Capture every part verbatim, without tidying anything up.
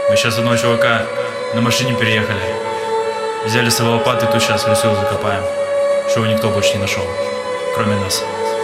Мы сейчас одного чувака на машине переехали. Взяли с собой лопаты, тут сейчас в лесу закопаем. Чтобы никто больше не нашел, кроме нас.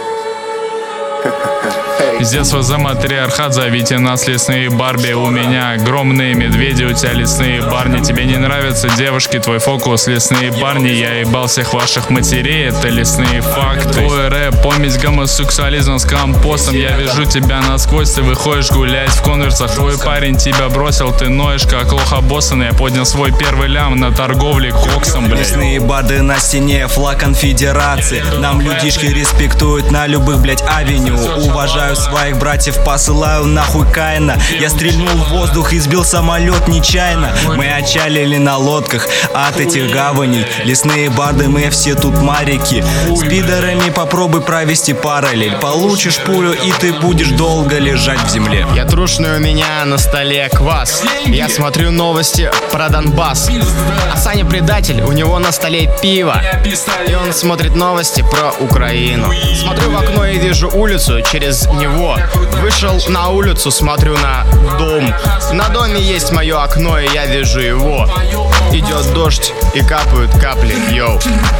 С детства за матриархат, зовите нас лесные Барби. У меня огромные медведи, у тебя лесные барни. Тебе не нравятся девушки, твой фокус лесные парни. Я ебал всех ваших матерей, это лесные факты. Твой рэп, помесь гомосексуализм с компостом. Я вижу тебя насквозь, ты выходишь гулять в конверсах. Твой парень тебя бросил, ты ноешь как лох обоссанный. Я поднял свой первый лям на торговле коксом, блядь. Лесные барды на стене, флаг конфедерации. Нам людишки респектуют на любых, блядь, авеню. Уважаю своих братьев, посылаю нахуй Каина. Я стрельнул в воздух и сбил самолет нечаянно. Мы отчалили на лодках от этих гаваней. Лесные барды, мы все тут марики. С пидорами попробуй провести параллель. Получишь пулю и ты будешь долго лежать в земле. Я трушный, у меня на столе квас. Я смотрю новости про Донбасс. А Саня предатель, у него на столе пиво. И он смотрит новости про Украину. Смотрю в окно и вижу улицу через него. Вышел на улицу, смотрю на дом. На доме есть мое окно, и я вижу его. Идет дождь и капают капли, йоу.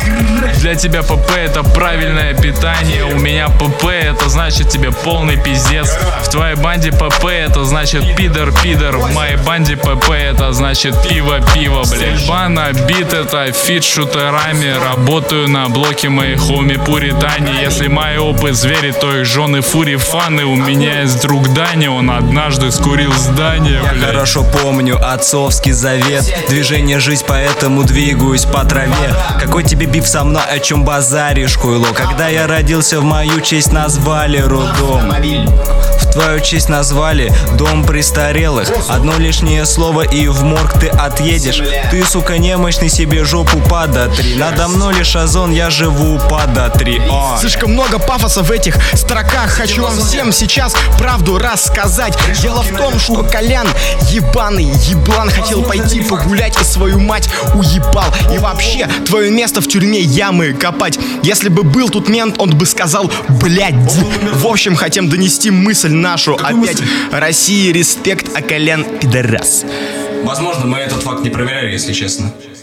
Для тебя ПП это правильное питание. У меня ПП это значит тебе полный пиздец. В твоей банде ПП это значит пидор, пидор. В моей банде ПП это значит пиво, пиво, блядь. Бана, бит это фит с шутерами. Работаю на блоке моих хоми пуритане. Если мои опыт звери, то их жены фури фаны. У меня есть друг Даня, он однажды скурил здание, блядь. Я хорошо помню отцовский завет. Движение жизнь, поэтому двигаюсь по траве. Какой тебе биф со мной, о чем базаришь, хуйло? Когда я родился, в мою честь назвали роддом. В твою честь назвали дом престарелых. Одно лишнее слово и в морг ты отъедешь. Ты, сука, немощный, себе жопу подотри. Надо мной лишь озон, я живу подотри. О. Слишком много пафоса в этих строках. Хочу вам всем сейчас правду рассказать. Дело в том, что Колян ебаный еблан хотел пойти погулять и свою мать уебал. И вообще, твое место в тюрьме ямы копать. Если бы был тут мент, он бы сказал, блядь. В общем, хотим донести мысль нашу опять. России респект, а Колян пидорас. Возможно, мы этот факт не проверяли, если честно.